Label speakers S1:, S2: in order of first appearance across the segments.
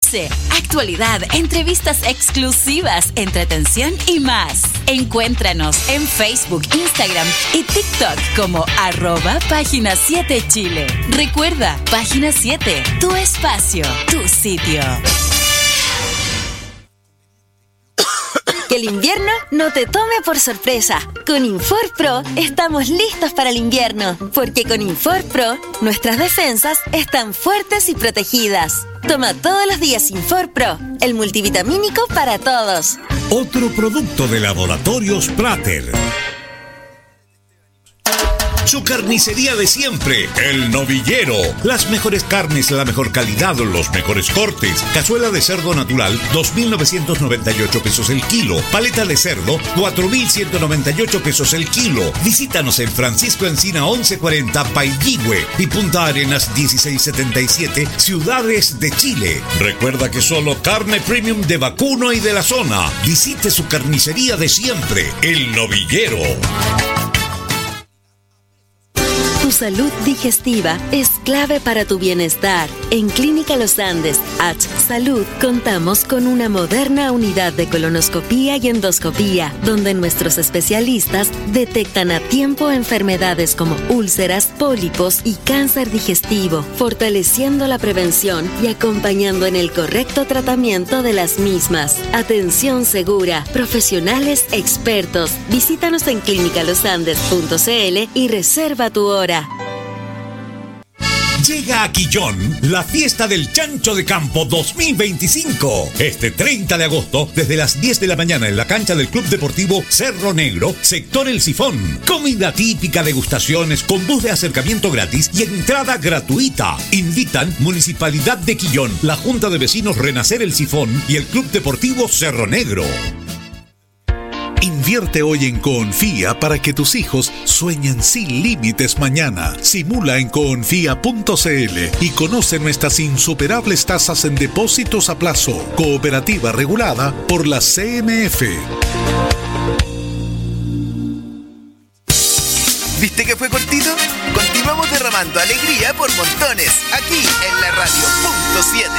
S1: Pulse, actualidad, entrevistas exclusivas, entretención y más. Encuéntranos en Facebook, Instagram y TikTok como @Página 7 Chile. Recuerda, Página 7, tu espacio, tu sitio.
S2: Que el invierno no te tome por sorpresa. Con Infor Pro estamos listos para el invierno, porque con Infor Pro nuestras defensas están fuertes y protegidas. Toma todos los días Infor Pro, el multivitamínico para todos.
S3: Otro producto de Laboratorios Prater. Su carnicería de siempre, El Novillero. Las mejores carnes, la mejor calidad, los mejores cortes. Cazuela de cerdo natural, 2.998 pesos el kilo. Paleta de cerdo, 4.198 pesos el kilo. Visítanos en Francisco Encina 1140, Pailligüe, y Punta Arenas 1677, Ciudades de Chile. Recuerda que solo carne premium de vacuno y de la zona. Visite su carnicería de siempre, El Novillero.
S2: Tu salud digestiva es clave para tu bienestar. En Clínica Los Andes, H Salud, contamos con una moderna unidad de colonoscopía y endoscopía, donde nuestros especialistas detectan a tiempo enfermedades como úlceras, pólipos y cáncer digestivo, fortaleciendo la prevención y acompañando en el correcto tratamiento de las mismas. Atención segura, profesionales expertos. Visítanos en clinicalosandes.cl y reserva tu hora.
S3: Llega a Quillón la fiesta del Chancho de Campo 2025. Este 30 de agosto, desde las 10 de la mañana en la cancha del Club Deportivo Cerro Negro, sector El Sifón. Comida típica, degustaciones con bus de acercamiento gratis y entrada gratuita. Invitan Municipalidad de Quillón, la Junta de Vecinos Renacer El Sifón y el Club Deportivo Cerro Negro. Invierte hoy en Coonfía para que tus hijos sueñen sin límites mañana. Simula en coonfía.cl y conoce nuestras insuperables tasas en depósitos a plazo. Cooperativa regulada por la CMF.
S4: ¿Viste que fue cortito? Continuamos derramando alegría por montones aquí en la radio punto 7.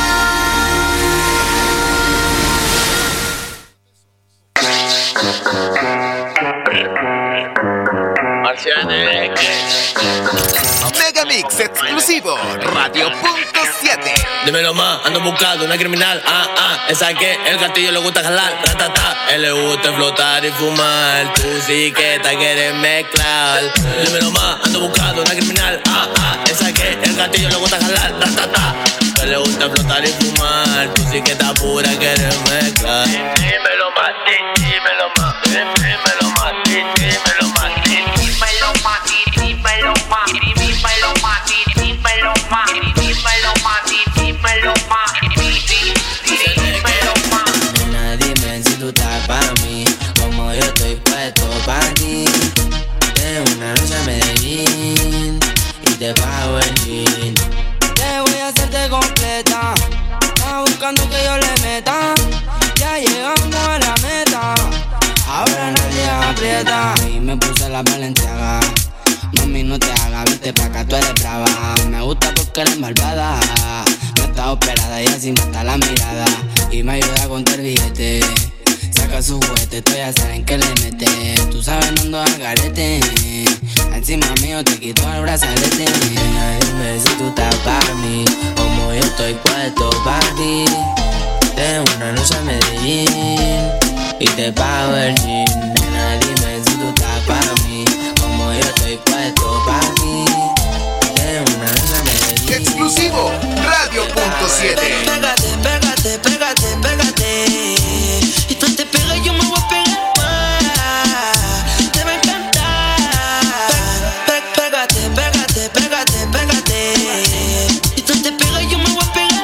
S4: Megamix exclusivo, Radio Punto 7.
S5: Dímelo más, ando buscando una criminal. Esa que el gatillo le gusta jalar. Ratata, él le gusta flotar y fumar. Tú sí que te quieres mezclar. Dímelo más, ando buscando una criminal. Esa que el gatillo le gusta jalar. Ratata, él le gusta flotar y fumar. Tú sí que estás pura, quieres mezclar. Dímelo más, dímelo más, dímelo más, dímelo más, dímelo más, dímelo más, dímelo más, dímelo más, dímelo más, dímelo más, dímelo más.
S6: Nena, dime si tú estás pa' mí, como yo estoy puesto pa' ti. Tengo una noche a Medellín y te pago el jean. Te voy a hacerte completa, estás buscando que yo le meta. Ya llegamos a la meta, ahora nadie aprieta. Y me puse la Balenciaga, mami no te hagas, vente pa' acá, tú eres brava. Me gusta porque eres malvada, no está operada y así mata la mirada. Y me ayuda a contar billete, saca su juguete, tú ya saben que le mete. Tú sabes no ando al garete, encima mío te quito el brazalete. Nena, dime si tú estás para mí, como yo estoy puesto para ti. Tengo una noche a Medellín y te pago el jean. Nena, dime si tú estás para mí, como yo estoy puesto para ti. Tengo una noche a Medellín.
S4: Exclusivo, Radio Punto 7.
S6: Pégate, pégate, pégate, pégate. Y tú te pegas y yo me voy a pegar más. Te va a encantar. Pégate, pégate, pégate, pégate. Y tú te pegas y yo me voy a pegar.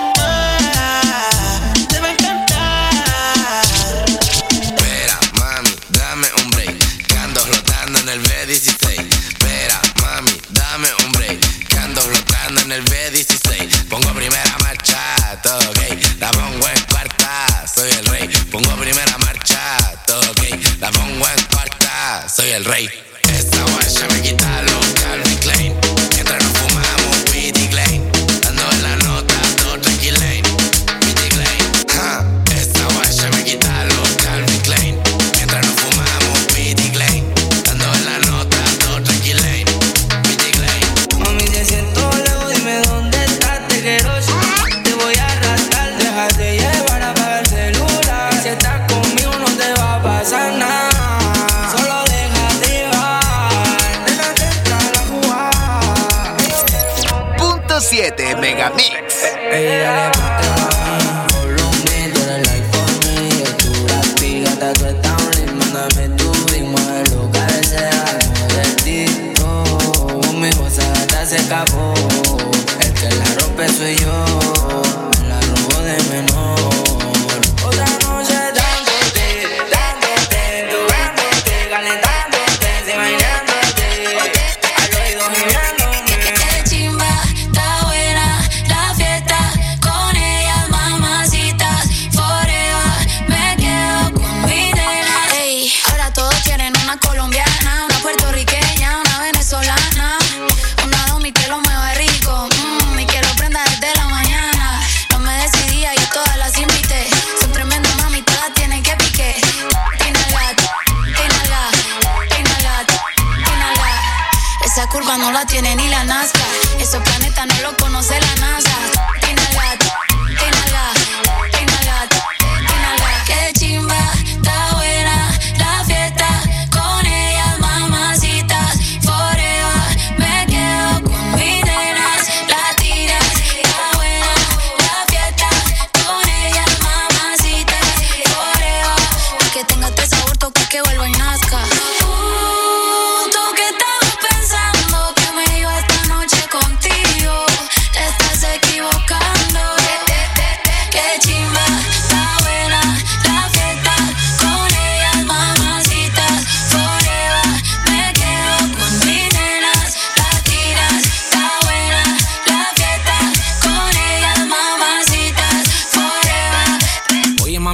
S7: En el B16, espera, mami, dame un break. Que ando flotando en el B16. Pongo primera marcha, todo ok. La pongo en cuarta, soy el rey. Pongo primera marcha, todo ok. La pongo en cuarta, soy el rey. Esta guacha me quita los Calvin Klein. Mientras nos fumamos weed y Klein. Dando en la nota, todo tranquilane. Weed y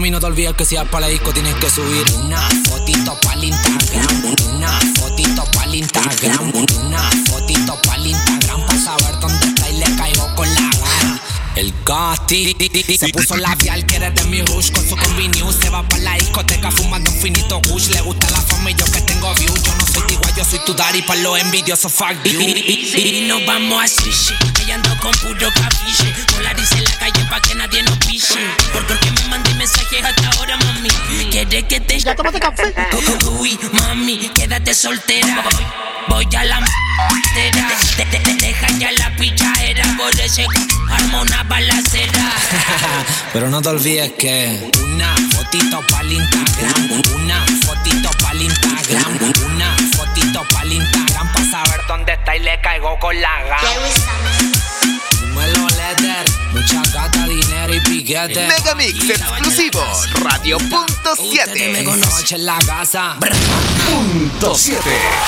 S6: Mami, no te olvides que si vas para la disco tienes que subir una fotito para el Instagram, una fotito para el Instagram, una fotito para el Instagram, para saber dónde está y le caigo con la gana. El Gotti se puso labial, quiere de mi rush con su combi news. Se va para la discoteca fumando un finito kush. Le gusta la fama y yo que tengo views. Yo no soy tu igual, yo soy tu daddy para los envidiosos, fuck you.
S8: Y nos vamos a sushi. Ella ando con puro capiche. Polarice en la calle pa' que nadie nos piche. Porque me mandé mensajes hasta ahora, mami. Quiere que te...
S9: ¿Ya tomaste café?
S8: Uy, mami, quédate soltera. Voy a la m***era. Te deja ya la pichadera. Por ese arma una balacera.
S6: Pero no te olvides que una fotito para el Instagram, una fotito para el Instagram, una fotito para el Instagram, para saber dónde está y le caigo con la gana. Dímelo, Letter, mucha gata, dinero y piquete.
S4: Megamix exclusivo, Radio Punto 7.
S6: Noche en la casa.
S3: Punto 7.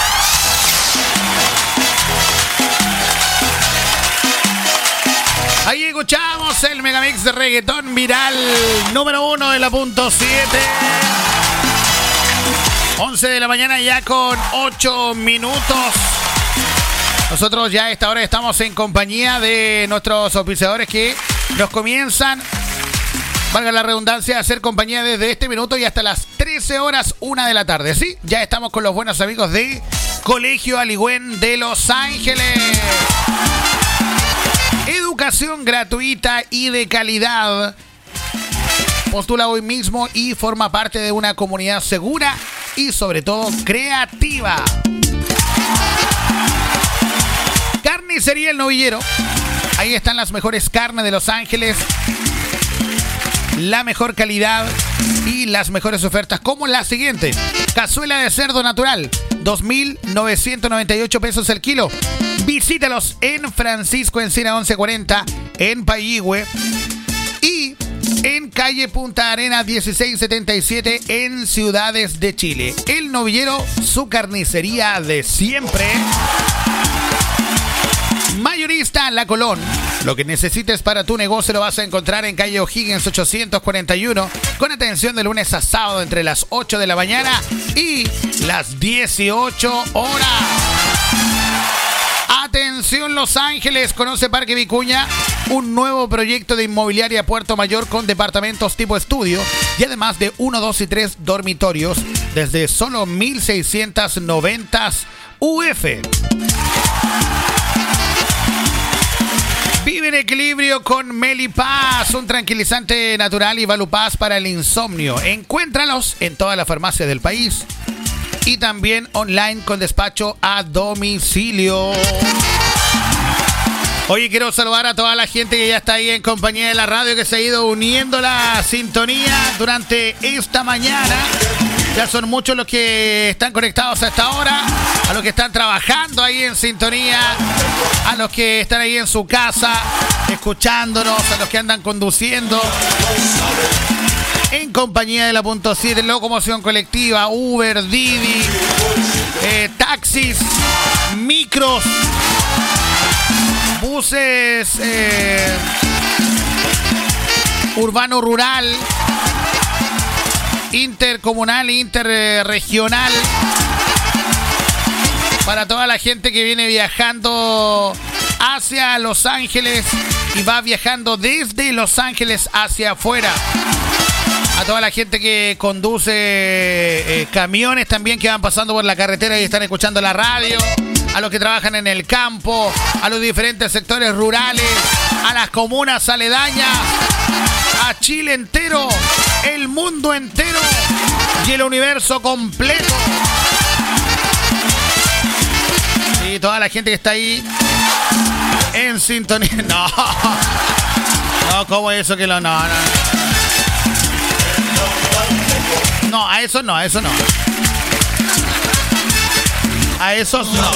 S10: Ahí escuchamos el Megamix de reggaetón viral número 1 de la Punto 7. 11 de la mañana ya con 8 minutos. Nosotros ya a esta hora estamos en compañía de nuestros auspiciadores que nos comienzan, valga la redundancia, a hacer compañía desde este minuto y hasta las 13 horas 1 de la tarde. Sí, ya estamos con los buenos amigos de Colegio Aligüen de Los Ángeles. Educación gratuita y de calidad. Postula hoy mismo y forma parte de una comunidad segura y sobre todo creativa. Carnicería El Novillero. Ahí están las mejores carnes de Los Ángeles. La mejor calidad y las mejores ofertas como la siguiente. Cazuela de cerdo natural, 2.998 pesos el kilo. Visítalos en Francisco Encina 1140, en Payihue y en calle Punta Arena 1677 en Ciudades de Chile. El Novillero, su carnicería de siempre. Mayorista La Colón. Lo que necesites para tu negocio lo vas a encontrar en calle O'Higgins 841, con atención de lunes a sábado entre las 8 de la mañana y las 18 horas. Atención Los Ángeles, conoce Parque Vicuña, un nuevo proyecto de inmobiliaria Puerto Mayor con departamentos tipo estudio y además de 1, 2 y 3 dormitorios desde solo 1.690 UF. Vive en equilibrio con Melipaz, un tranquilizante natural y Valupaz para el insomnio. Encuéntralos en todas las farmacias del país y también online con despacho a domicilio. Oye, quiero saludar a toda la gente que ya está ahí en compañía de la radio, que se ha ido uniendo a la sintonía durante esta mañana. Ya son muchos los que están conectados a esta hora, a los que están trabajando ahí en sintonía, a los que están ahí en su casa escuchándonos, a los que andan conduciendo en compañía de la Punto 7, locomoción colectiva, Uber, Didi, taxis, micros, buses urbano-rural, intercomunal, interregional, para toda la gente que viene viajando hacia Los Ángeles y va viajando desde Los Ángeles hacia afuera. A toda la gente que conduce camiones también, que van pasando por la carretera y están escuchando la radio. A los que trabajan en el campo, a los diferentes sectores rurales, a las comunas aledañas, a Chile entero, el mundo entero y el universo completo. Y toda la gente que está ahí en sintonía. No, ¿cómo es eso que lo no? No, a eso no, a eso no. A esos no.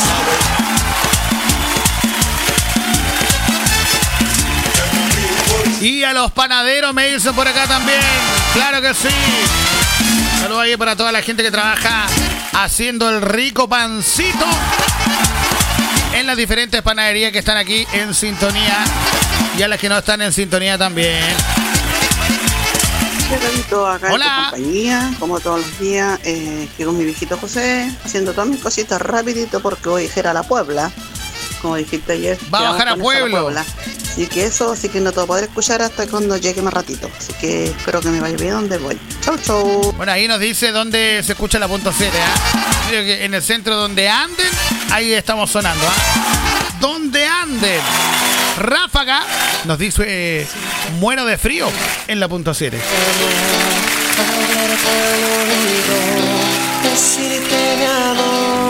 S10: Y a los panaderos me dicen por acá también. Claro que sí. Saludos ahí para toda la gente que trabaja haciendo el rico pancito en las diferentes panaderías que están aquí en sintonía y a las que no están en sintonía también.
S9: Carlito, acá
S10: Hola.
S9: en tu compañía, como todos los días, que con mi viejito José, haciendo todas mis cositas rapidito porque voy a ir a la Puebla, como dijiste ayer.
S10: Va a bajar a Pueblo.
S9: Así que eso, así que no te voy a poder escuchar hasta cuando llegue más ratito. Así que espero que me vaya bien donde voy. Chau, chau.
S10: Bueno, ahí nos dice dónde se escucha la punto cero, ¿eh? Creo que en el centro donde anden, ahí estamos sonando, ¿eh? Donde anden. Ráfaga nos dice muero de frío en la punto cero.
S6: Decirte mi amor.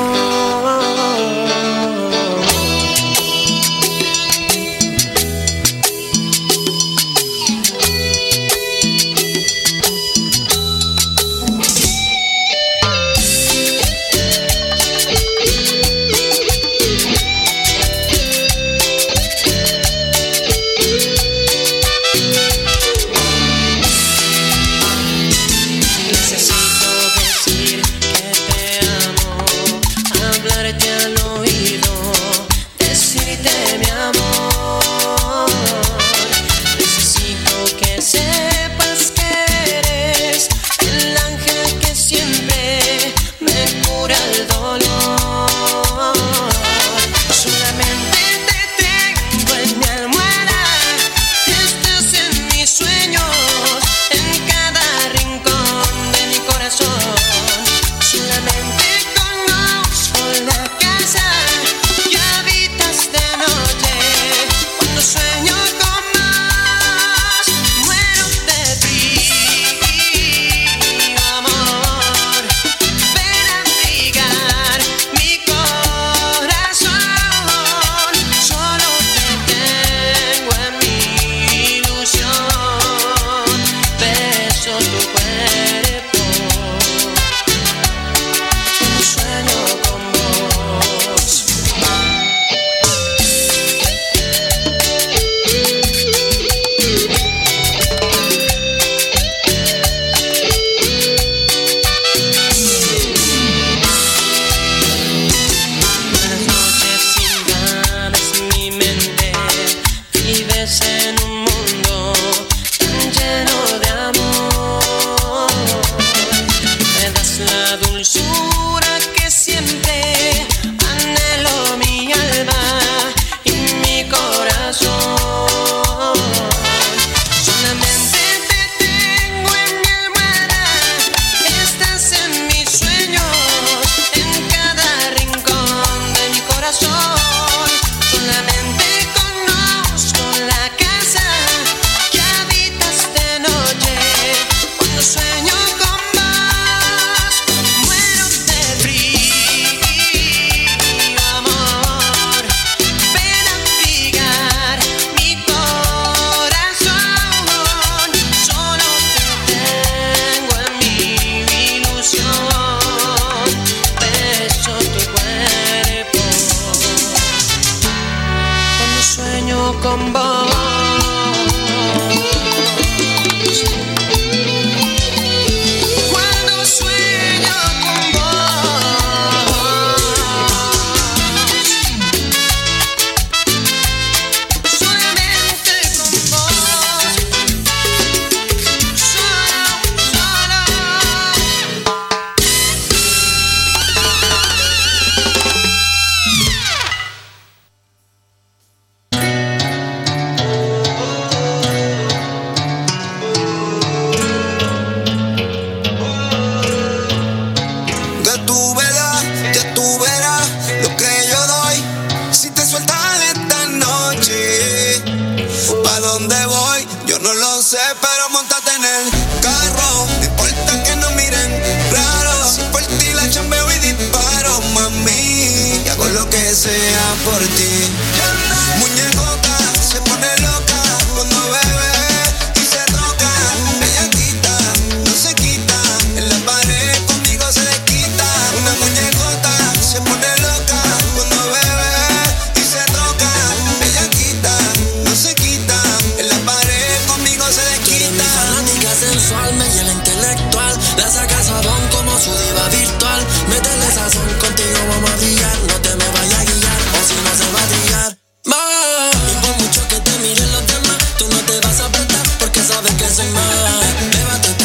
S6: Sabes que soy más, llévate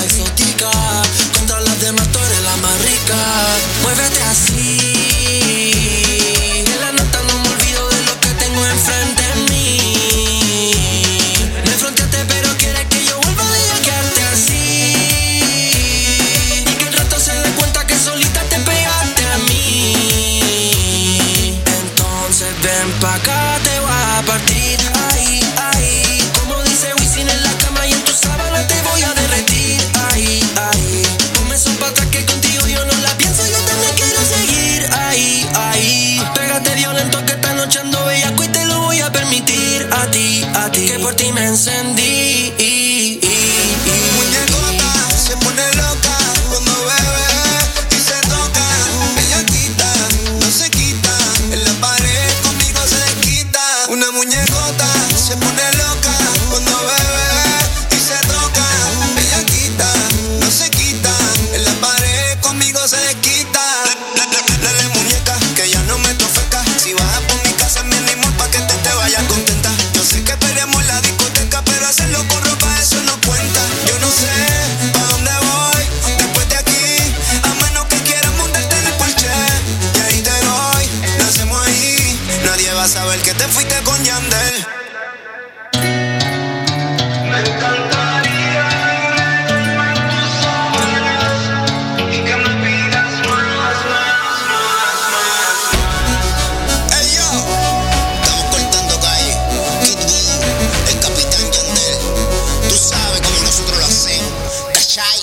S6: ti, que por ti me encendí.
S11: Muñecota se pone loca cuando bebe y se toca. Ella quita, no se quita, en la pared conmigo se desquita. Una muñecota se pone loca cuando bebe y se toca. Ella quita, no se quita, en la pared conmigo se desquita. Dale muñeca, que ya no me tofeca. Si bajas por mi casa me animo pa' que te vayas contenta. Yo sé que peleamos en la discoteca, pero hacerlo con ropa eso no cuenta. Yo no sé pa' dónde voy después de aquí, a menos que quieras montarte en el Porsche. Y ahí te doy, lo hacemos ahí. Nadie va a saber que te fuiste con Yandel. Me encantaría y que me pidas más. Ey yo, estamos cortando calle. Kid Voodoo, el capitán Yandel. Tú sabes cómo nosotros lo hacemos. ¿Cachai?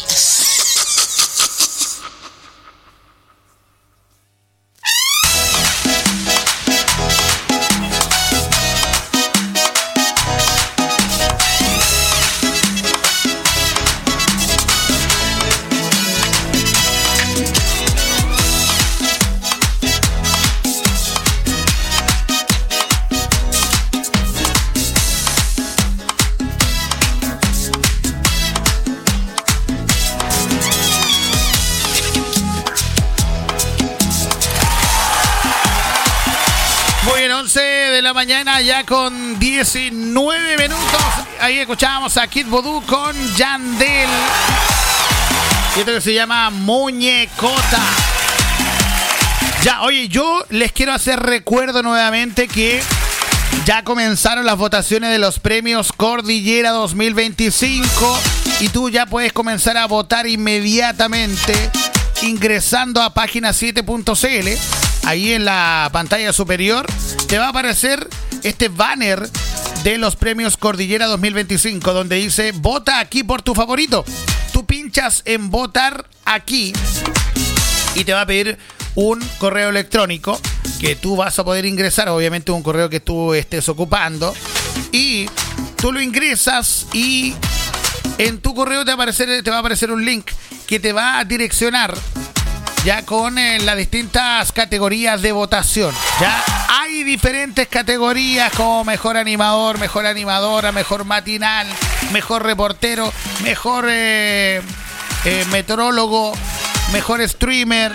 S10: Muy bien, 11 de la mañana ya con 19 minutos. Ahí escuchábamos a Kid Voodoo con Yandel. Y esto que se llama Muñecota. Ya, oye, yo les quiero hacer recuerdo nuevamente que ya comenzaron las votaciones de los premios Cordillera 2025 y tú ya puedes comenzar a votar inmediatamente ingresando a página7.cl. Ahí en la pantalla superior te va a aparecer este banner de los premios Cordillera 2025 donde dice vota aquí por tu favorito. Tú pinchas en votar aquí y te va a pedir un correo electrónico que tú vas a poder ingresar, obviamente un correo que tú estés ocupando, y tú lo ingresas y en tu correo te va a aparecer un link que te va a direccionar ya con las distintas categorías de votación. Ya hay diferentes categorías como mejor animador, mejor animadora, mejor matinal, mejor reportero, mejor meteorólogo, mejor streamer,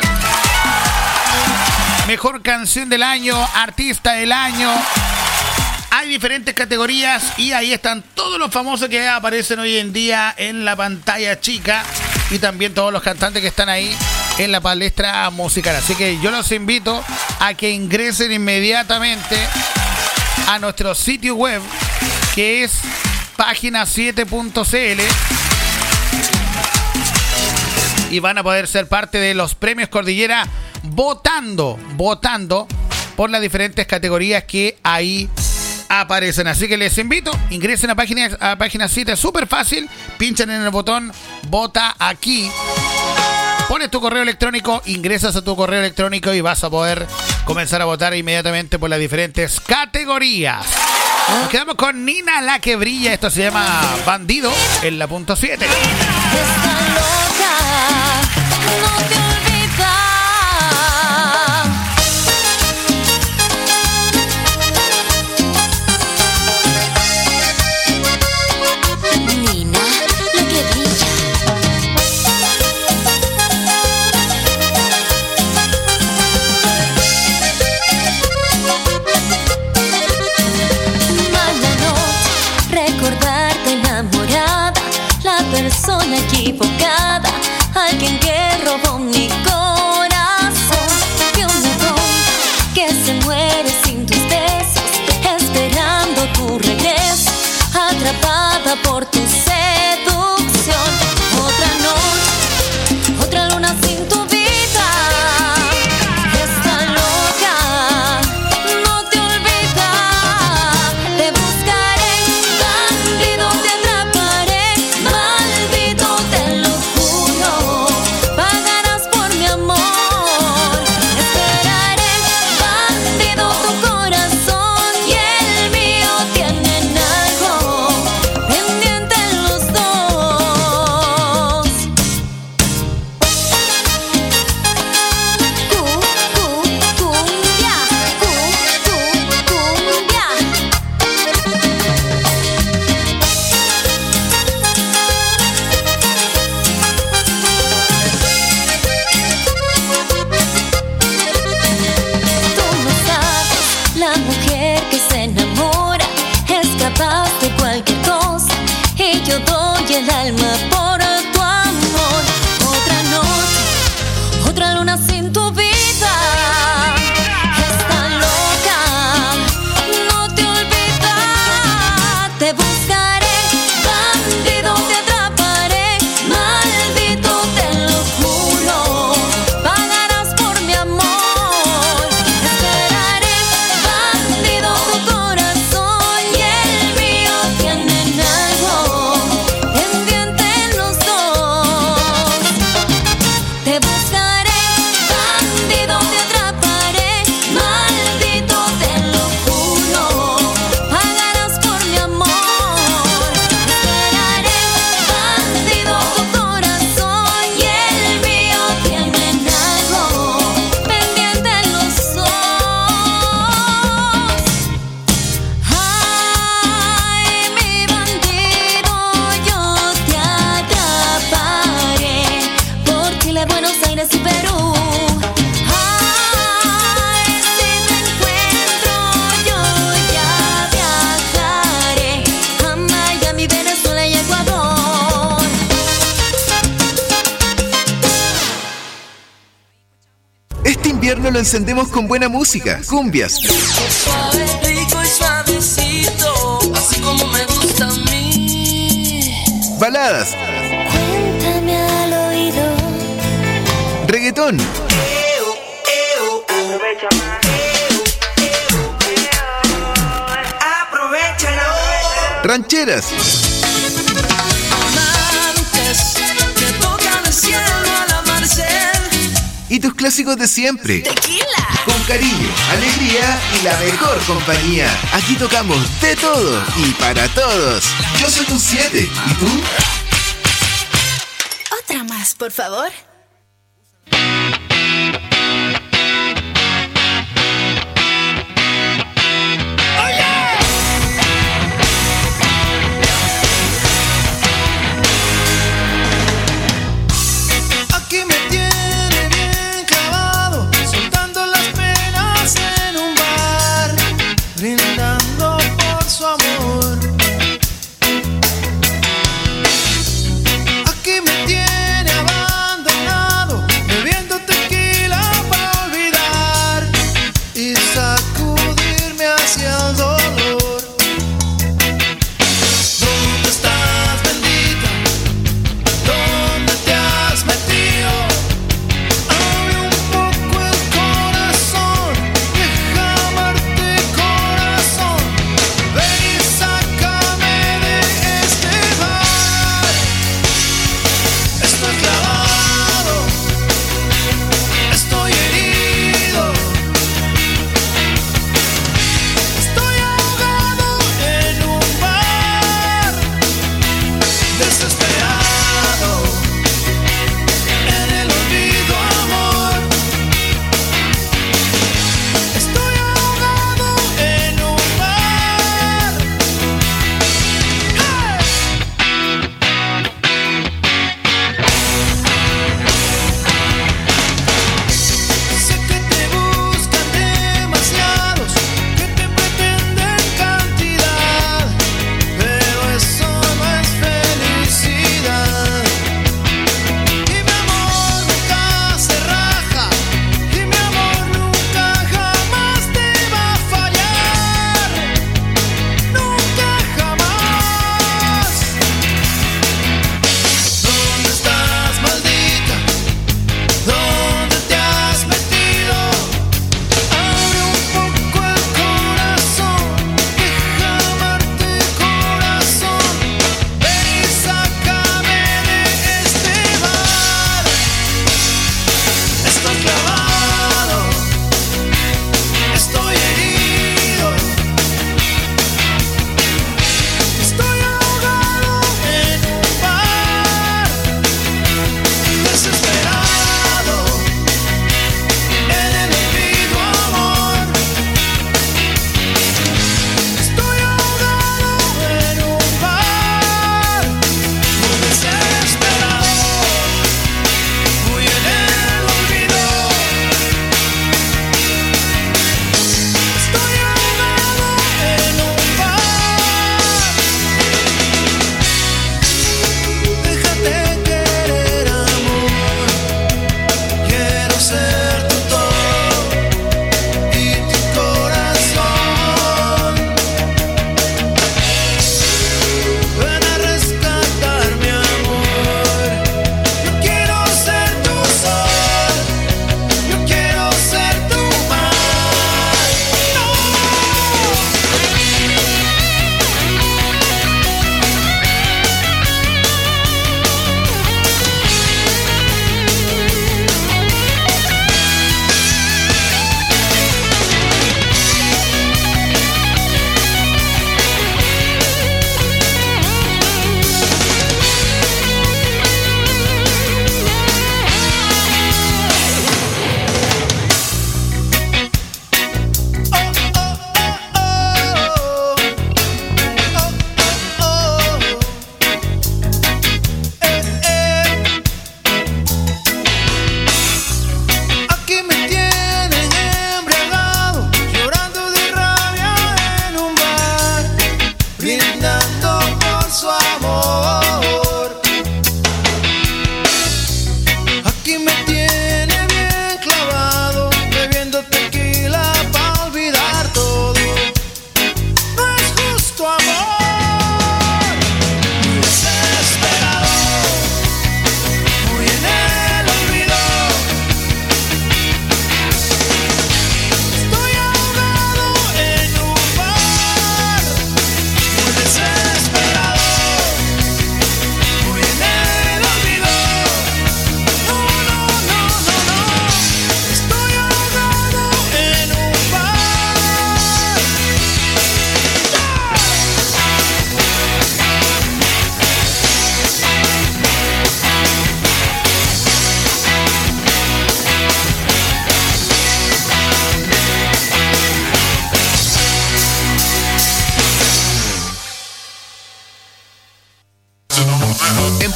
S10: mejor canción del año, artista del año. Hay diferentes categorías y ahí están todos los famosos que aparecen hoy en día en la pantalla chica y también todos los cantantes que están ahí en la palestra musical. Así que yo los invito a que ingresen inmediatamente a nuestro sitio web, que es página7.cl, y van a poder ser parte de los premios Cordillera votando por las diferentes categorías que ahí aparecen. Así que les invito, ingresen a página 7, súper fácil, pinchan en el botón vota aquí, pones tu correo electrónico, ingresas a tu correo electrónico y vas a poder comenzar a votar inmediatamente por las diferentes categorías. Nos quedamos con Nina la que brilla. Esto se llama Bandido en la punto 7.
S12: Persona equivocada, alguien que robó mi corazón, y un ladrón que se muere sin tus besos, esperando tu regreso, atrapada por tu seducción. Otra noche, otra luna sin tu vida. Está loca, no te olvida. Te buscaré, bandido, te atraparé. Maldito, te lo juro. el alma por tu amor. Otra noche, otra luna sin tu vida. Está loca, no te olvidas. Te buscaré, bandido, te atraparé. Maldito, te lo juro. Pagarás por mi amor. Esperaré, bandido, tu corazón y el mío tienen algo pendiente los dos. Te buscaré, bandido, te atraparé. Maldito, te lo juro. Pagarás por mi amor. Esperaré, bandido, tu corazón y el mío tienen algo pendiente los dos. Ay, mi bandido, yo te atraparé por Chile, Buenos Aires y Perú. Ay, si te encuentro, yo ya viajaré a Miami, Venezuela y Ecuador.
S4: Este invierno lo encendemos con buena música, cumbias,
S6: Suave, rico y suavecito, así como me gusta a mí.
S4: baladas,
S12: Cuéntame al oído.
S4: reggaetón, rancheras
S6: Amantes que tocan el cielo al amarse.
S4: y tus clásicos de siempre.
S1: Tequila.
S4: Con cariño, alegría y la mejor compañía. Aquí tocamos de todo y para todos. Yo soy un 7. ¿Y tú?
S1: Otra más, por favor.
S11: Aquí me tiene bien clavado, soltando las penas en un bar, brindando por su amor. Aquí me tiene abandonado.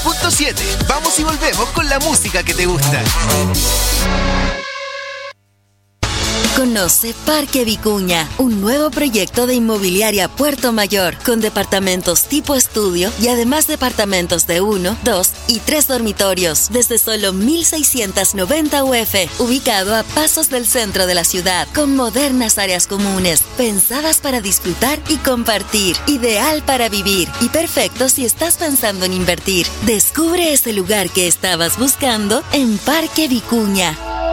S4: 100.7. Vamos y volvemos con la música que te gusta.
S2: Conoce Parque Vicuña, un nuevo proyecto de inmobiliaria Puerto Mayor, con departamentos tipo estudio y además departamentos de 1, 2 y 3 dormitorios, desde solo 1.690 UF, ubicado a pasos del centro de la ciudad, con modernas áreas comunes, pensadas para disfrutar y compartir, ideal para vivir y perfecto si estás pensando en invertir. Descubre ese lugar que estabas buscando en Parque Vicuña.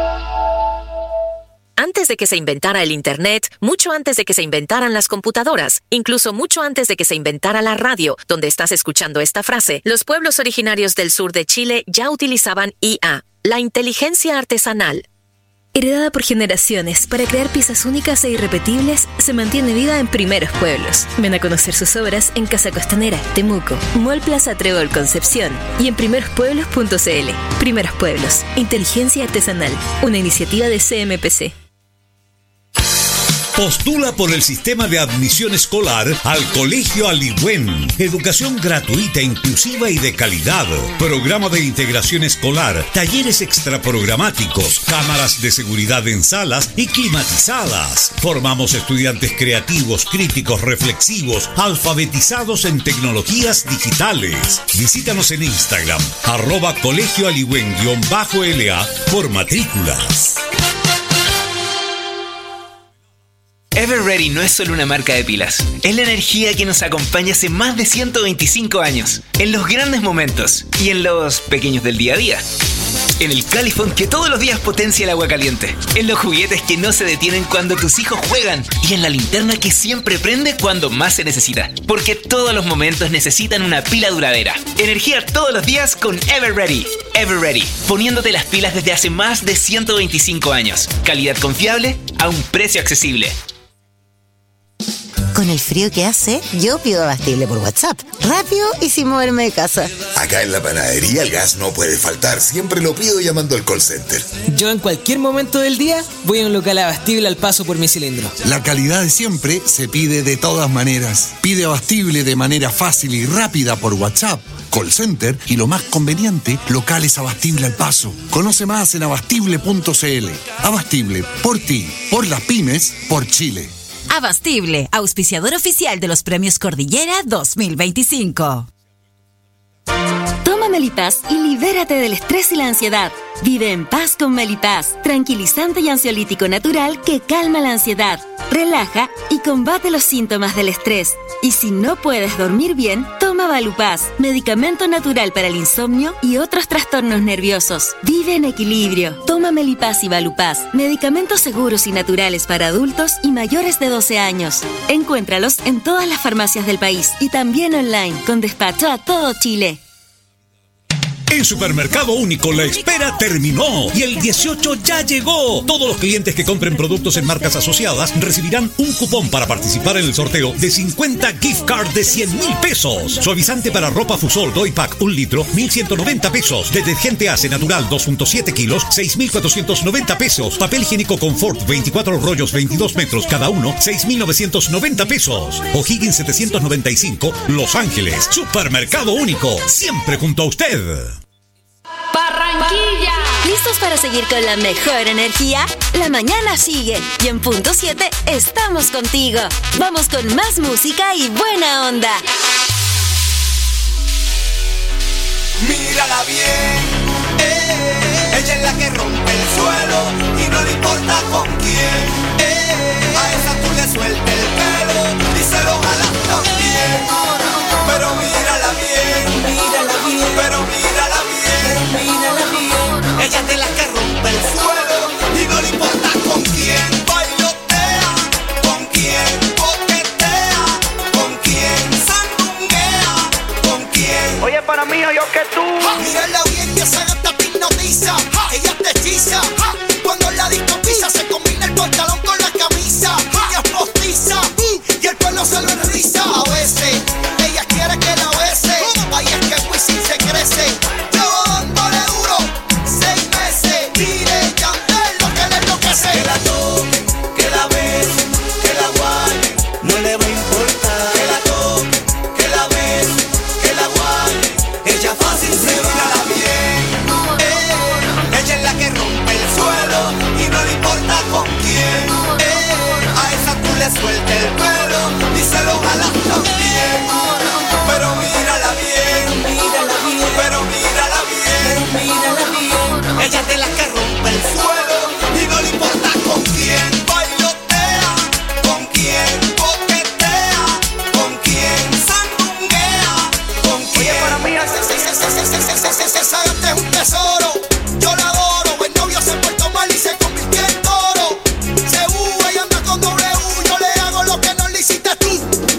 S13: Antes de que se inventara el Internet, mucho antes de que se inventaran las computadoras, incluso mucho antes de que se inventara la radio, donde estás escuchando esta frase, los pueblos originarios del sur de Chile ya utilizaban IA, la inteligencia artesanal.
S14: Heredada por generaciones para crear piezas únicas e irrepetibles, se mantiene viva en Primeros Pueblos. Ven a conocer sus obras en Casa Costanera, Temuco, Mall Plaza Trébol Concepción y en primerospueblos.cl. Primeros Pueblos, inteligencia artesanal, una iniciativa de CMPC.
S3: Postula por el sistema de admisión escolar al Colegio Aligüen. Educación gratuita, inclusiva y de calidad. Programa de integración escolar, talleres extraprogramáticos, cámaras de seguridad en salas y climatizadas. Formamos estudiantes creativos, críticos, reflexivos, alfabetizados en tecnologías digitales. Visítanos en Instagram, @colegioaligüen_LA por matrículas.
S15: Everready no es solo una marca de pilas, es la energía que nos acompaña hace más de 125 años, en los grandes momentos y en los pequeños del día a día. En el Califón que todos los días potencia el agua caliente, en los juguetes que no se detienen cuando tus hijos juegan y en la linterna que siempre prende cuando más se necesita, porque todos los momentos necesitan una pila duradera. Energía todos los días con Everready. Everready, poniéndote las pilas desde hace más de 125 años. Calidad confiable a un precio accesible.
S16: Con el frío que hace, yo pido Abastible por WhatsApp. Rápido y sin moverme de casa.
S17: Acá en la panadería el gas no puede faltar. Siempre lo pido llamando al call center.
S18: Yo en cualquier momento del día voy a un local Abastible al paso por mi cilindro.
S19: La calidad de siempre se pide de todas maneras. Pide Abastible de manera fácil y rápida por WhatsApp, call center y lo más conveniente, locales Abastible al paso. Conoce más en abastible.cl. Abastible, por ti, por las pymes, por Chile.
S1: Abastible, auspiciador oficial de los Premios Cordillera 2025.
S2: Toma Melipaz y libérate del estrés y la ansiedad. Vive en paz con Melipaz, tranquilizante y ansiolítico natural que calma la ansiedad, relaja y combate los síntomas del estrés. Y si no puedes dormir bien, toma Valupaz, medicamento natural para el insomnio y otros trastornos nerviosos. Vive en equilibrio. Toma Melipaz y Valupaz, medicamentos seguros y naturales para adultos y mayores de 12 años. Encuéntralos en todas las farmacias del país y también online, con despacho a todo Chile.
S3: En Supermercado Único la espera terminó y el 18 ya llegó. Todos los clientes que compren productos en marcas asociadas recibirán un cupón para participar en el sorteo de 50 gift cards de 100.000 pesos. Suavizante para ropa Fusol Doy Pack 1 litro, 1.190 pesos. Detergente Ace Natural 2.7 kilos, 6.490 pesos. Papel higiénico Confort 24 rollos, 22 metros cada uno, 6.990 pesos. O'Higgins 795, Los Ángeles. Supermercado Único, siempre junto a usted.
S2: ¡Barranquilla! ¿Listos para seguir con la mejor energía? La mañana sigue y en punto 7 estamos contigo. Vamos con más música y buena onda.
S11: Mírala bien, ella es la que rompe el suelo y no le importa con quién. A esa tú le suelta el pelo y se lo jalas también. Pero mírala bien, pero mírala bien. Ella es de la que rompe el suelo y no le importa con quién bailotea, con quién coquetea, con quién sandunguea, con quién. Oye, para mí, yo que tú. Mírala bien que esa gata te hipnotiza, ella te hechiza. Cuando la disco pisa se combina el pantalón con la camisa. Ella es postiza y el pelo se lo enriza. A veces ella quiere que la bese, ahí es que Wisin se crece. Que la toquen, que la besen, que la guayen, no le va a importar. Que la toquen, que la besen, que la guayen, ella fácil se mírala bien. Ella es de las que rompe el suelo y no le importa con quién bailotea, con quién coquetea, con quién sandunguea, con quién. Oye, para mí esa gata es un tesoro. Yo la adoro, el novio se portó mal y se convirtió en toro. Se ella anda con W, yo le hago lo que no le hiciste tú.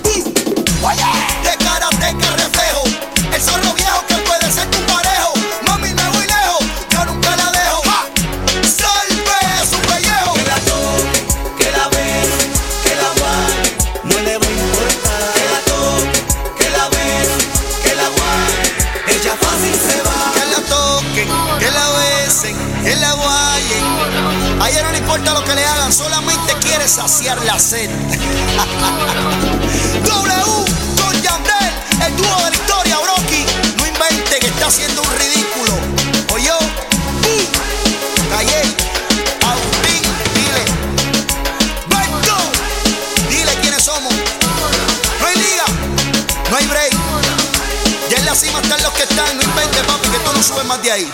S11: De karateca reflejo, el zorro viejo que puede ser tu parejo. Mami, me voy lejos, yo nunca la dejo. Salve su pellejo. Que la toque, que la bese, que la guay, no le va a importar. Que la toque, que la bese, que la guay, ella fácil se va. Que la toquen, que la besen, que la guayen. A ella no le importa lo que le hagan, solamente quiere saciar la sed. W con Yandel, el dúo de la historia, Brocky. No invente que está haciendo un ridículo. O yo, Calle, Agustín, dile. Beto, dile quiénes somos. No hay liga, no hay break. Ya en la cima están los que están. No invente, papi, que tú no subes más de ahí.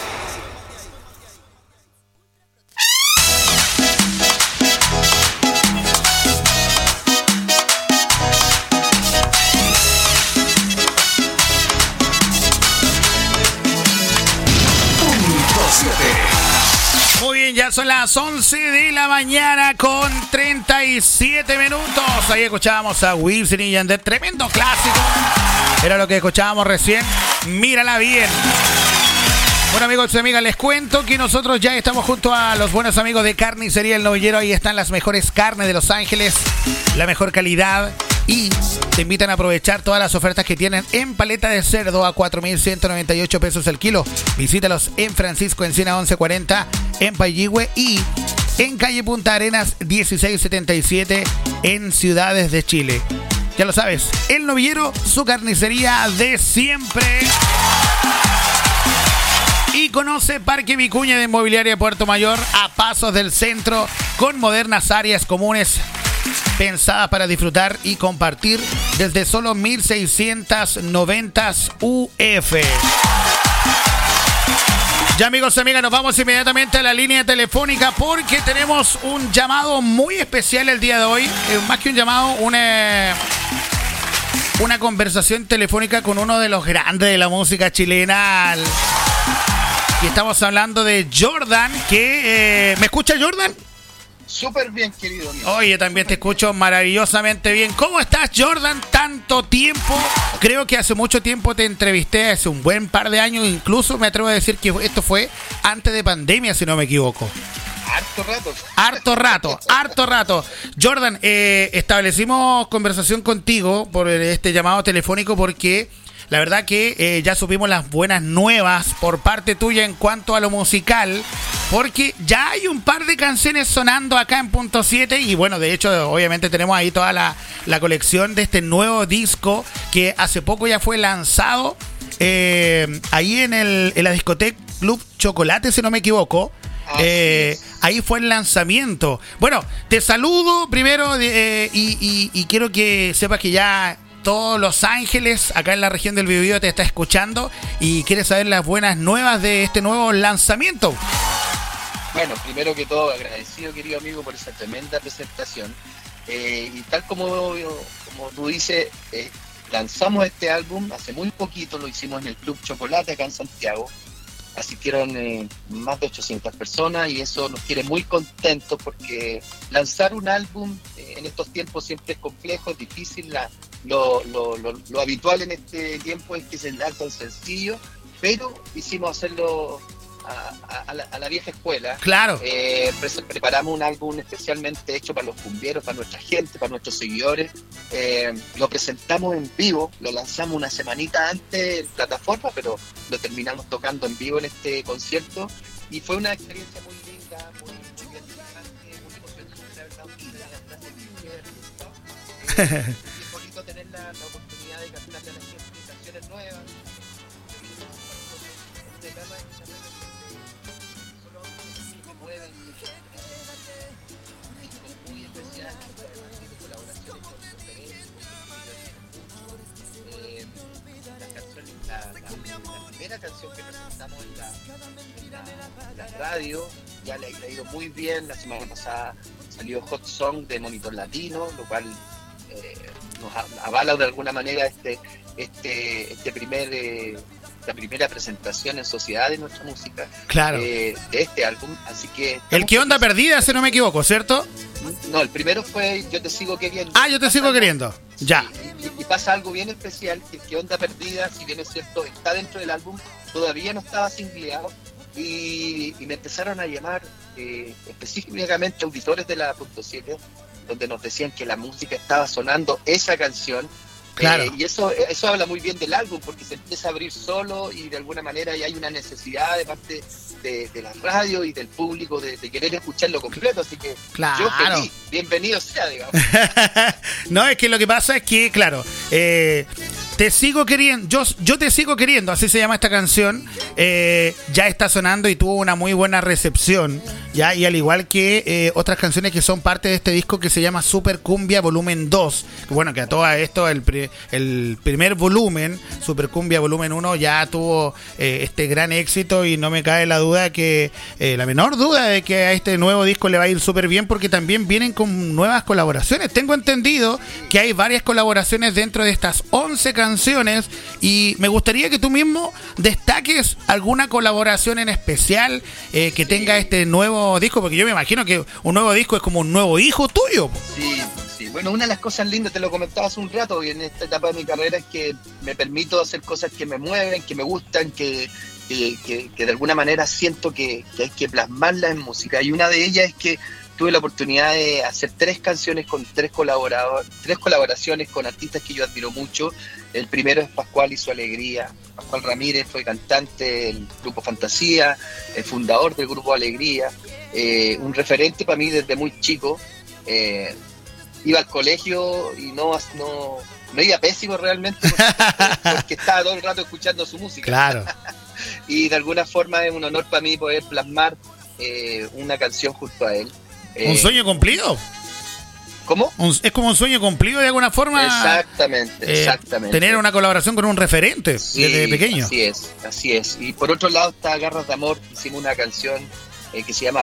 S10: Muy bien, ya son las 11 de la mañana con 37 minutos. Ahí escuchábamos a Wisin y Yandel, tremendo clásico. Era lo que escuchábamos recién. Mírala bien. Bueno, amigos y amigas, les cuento que nosotros ya estamos junto a los buenos amigos de Carnicería El Novillero. Ahí están las mejores carnes de Los Ángeles, la mejor calidad. Y te invitan a aprovechar todas las ofertas que tienen en paleta de cerdo a 4.198 pesos el kilo. Visítalos en Francisco Encina 1140, en Payihue y en calle Punta Arenas 1677 en Ciudades de Chile. Ya lo sabes, El Novillero, su carnicería de siempre. Y conoce Parque Vicuña de Inmobiliaria Puerto Mayor, a pasos del centro, con modernas áreas comunes pensadas para disfrutar y compartir desde solo 1.690 UF. Ya, amigos y amigas, nos vamos inmediatamente a la línea telefónica porque tenemos un llamado muy especial el día de hoy. Más que un llamado, una conversación telefónica con uno de los grandes de la música chilena. Y estamos hablando de Jordan, que... ¿me escucha, Jordan?
S20: Súper bien, querido amigo.
S10: Oye, también te escucho maravillosamente bien. ¿Cómo estás, Jordan? Tanto tiempo. Creo que hace mucho tiempo te entrevisté, hace un buen par de años. Incluso me atrevo a decir que esto fue antes de pandemia, si no me equivoco. Harto rato. Jordan, establecimos conversación contigo por este llamado telefónico porque... la verdad que ya supimos las buenas nuevas por parte tuya en cuanto a lo musical, porque ya hay un par de canciones sonando acá en Punto 7 y bueno, de hecho, obviamente tenemos ahí toda la colección de este nuevo disco que hace poco ya fue lanzado ahí en la discoteca Club Chocolate, si no me equivoco. Ahí fue el lanzamiento. Bueno, te saludo primero y quiero que sepas que ya... todos Los Ángeles, acá en la región del Biobío, te está escuchando y quiere saber las buenas nuevas de este nuevo lanzamiento.
S20: Bueno, primero que todo, agradecido, querido amigo, por esa tremenda presentación. Y tal como tú dices, lanzamos este álbum hace muy poquito, lo hicimos en el Club Chocolate acá en Santiago. Asistieron más de 800 personas y eso nos tiene muy contentos porque lanzar un álbum en estos tiempos siempre es complejo, es difícil. Lo habitual en este tiempo es que se lanza un sencillo, pero hicimos hacerlo a la vieja escuela.
S10: Claro.
S20: Preparamos un álbum especialmente hecho para los cumbieros, para nuestra gente, para nuestros seguidores. Lo presentamos en vivo, lo lanzamos una semanita antes en plataforma, pero lo terminamos tocando en vivo en este concierto y fue una experiencia muy linda, muy gratificante, muy emocionante, la verdad, es bonito tener la oportunidad de cantarle a la gente canciones nuevas. Muy especial, colaboraciones con la primera canción que presentamos en la radio, ya le ha ido muy bien. La semana pasada salió Hot Song de Monitor Latino, lo cual nos avala de alguna manera la primera presentación en sociedad de nuestra música,
S10: claro,
S20: de este álbum. Así que
S10: el que onda perdida, si no me equivoco, ¿cierto?
S20: No, el primero fue Yo te sigo queriendo.
S10: Ah, Yo te sigo queriendo, ya.
S20: Y pasa algo bien especial, que onda perdida, si bien es cierto, está dentro del álbum, todavía no estaba singleado, y me empezaron a llamar específicamente auditores de la .7, donde nos decían que la música estaba sonando esa canción.
S10: Claro.
S20: Y eso habla muy bien del álbum, porque se empieza a abrir solo y de alguna manera ya hay una necesidad de parte de la radio y del público de querer escucharlo completo, así que
S10: claro,
S20: yo feliz, bienvenido sea, digamos.
S10: No, es que lo que pasa es que, claro, te sigo queriendo, yo te sigo queriendo, así se llama esta canción, ya está sonando y tuvo una muy buena recepción, ya, y al igual que otras canciones que son parte de este disco que se llama Super Cumbia Volumen 2, que bueno, que a todo esto el primer volumen, Super Cumbia Volumen 1, ya tuvo este gran éxito, y no me cabe la duda que la menor duda de que a este nuevo disco le va a ir súper bien, porque también vienen con nuevas colaboraciones. Tengo entendido que hay varias colaboraciones dentro de estas 11 canciones, y me gustaría que tú mismo destaques alguna colaboración en especial que tenga este nuevo disco, porque yo me imagino que un nuevo disco es como un nuevo hijo tuyo.
S20: Sí, bueno, una de las cosas lindas, te lo comentaba hace un rato, y en esta etapa de mi carrera, es que me permito hacer cosas que me mueven, que me gustan, que de alguna manera siento que hay que plasmarlas en música, y una de ellas es que tuve la oportunidad de hacer 3 canciones con 3 colaboraciones con artistas que yo admiro mucho. El primero es Pascual y su Alegría. Pascual Ramírez fue cantante del grupo Fantasía, el fundador del grupo Alegría, un referente para mí desde muy chico. Iba al colegio y no iba pésimo realmente, porque estaba todo el rato escuchando su música.
S10: Claro.
S20: Y de alguna forma es un honor para mí poder plasmar una canción junto a él.
S10: ¿Un sueño cumplido?
S20: ¿Cómo?
S10: Es como un sueño cumplido de alguna forma.
S20: Exactamente.
S10: Tener una colaboración con un referente desde pequeño.
S20: Así es. Y por otro lado está Garras de Amor. Hicimos una canción que se llama